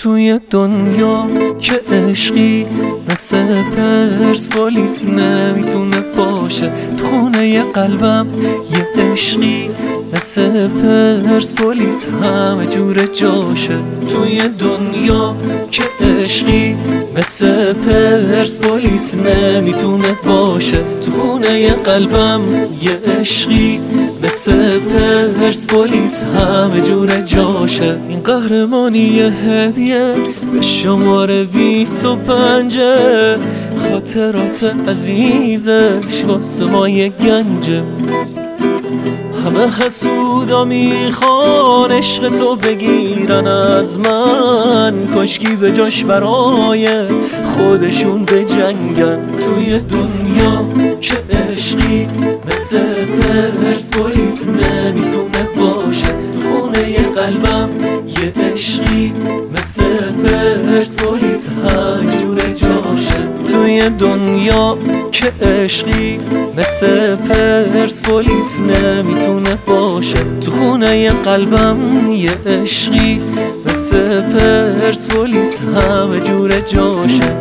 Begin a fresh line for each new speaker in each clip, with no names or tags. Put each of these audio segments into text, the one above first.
توی دنیا که عشقی مثل پرسپولیس نمیتونه باشه. تو خونه قلبم یه عشقی مثل پرسپولیس همه جور جاشه. توی دنیا که عشقی مثل پرسپولیس نمیتونه باشه. تو خونه قلبم یه عشقی مثل پرسپولیس همه جور جاشه. این قهرمانی یه هدیه به شماره 25، خاطرات عزیزش واسه ما یه گنجه. همه حسودا میخوان عشق تو بگیرن از من، کاشکی به جاش برای خودشون بجنگن. توی دنیا که عشقی مثل پرسپولیس نمیتونه باشه. تو خونه قلبم یه عشقی مثل پرسپولیس همه جور جاشه. توی دنیا که عشقی مثل پرسپولیس نمیتونه باشه. تو خونه قلبم یه عشقی مثل پرسپولیس همه جور جاشه.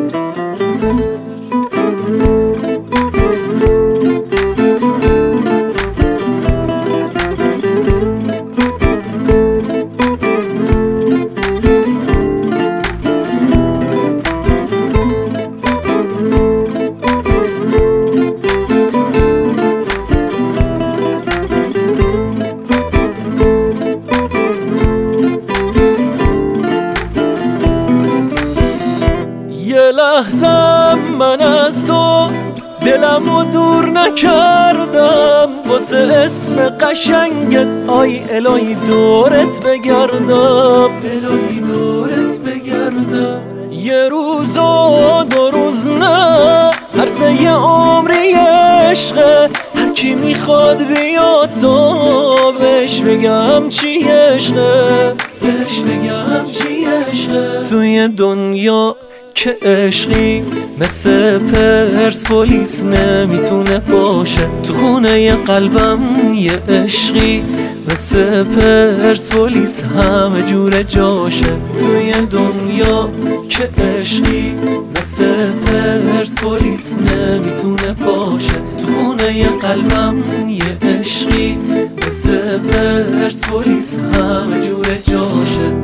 یه لحظه من از تو دلمو دور نکردم، واسه اسم قشنگت آی الهی دورت بگردم. الهی دورت بگردم. یه روز و 2 روز نه، حرف یه عمری عشقه. هر کی میخواد بیا تو بهش بگم چی عشقه، بهش بگم چی عشقه. توی دنیا که عشقی مثل پرسپولیس نمیتونه باشه. تو خونه قلبم یه عشقی مثل پرسپولیس همه جور جاشه. توی دنیا که عشقی مثل پرسپولیس نمیتونه باشه. تو خونه قلبم یه عشقی مثل پرسپولیس همه جور جاشه.